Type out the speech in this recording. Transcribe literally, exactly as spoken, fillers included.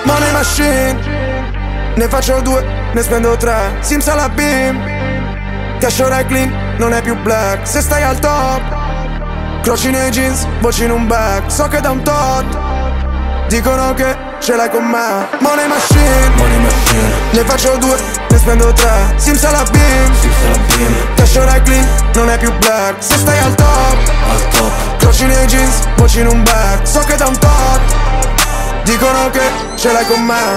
Money machine, ne faccio due, ne spendo tre. Sims alla beam, cash ora è clean, non è più black. Se stai al top, croci nei jeans, voci in un back. So che da un tot dicono che ce l'hai con me. Money machine, Money machine, ne faccio due, ne spendo tre. Sims alla beam, Sims alla beam, cash ora è clean, non è più black. Se stai al top, al top, croci nei jeans, voci in un back. So che da un tot dicono che ce l'hai con me.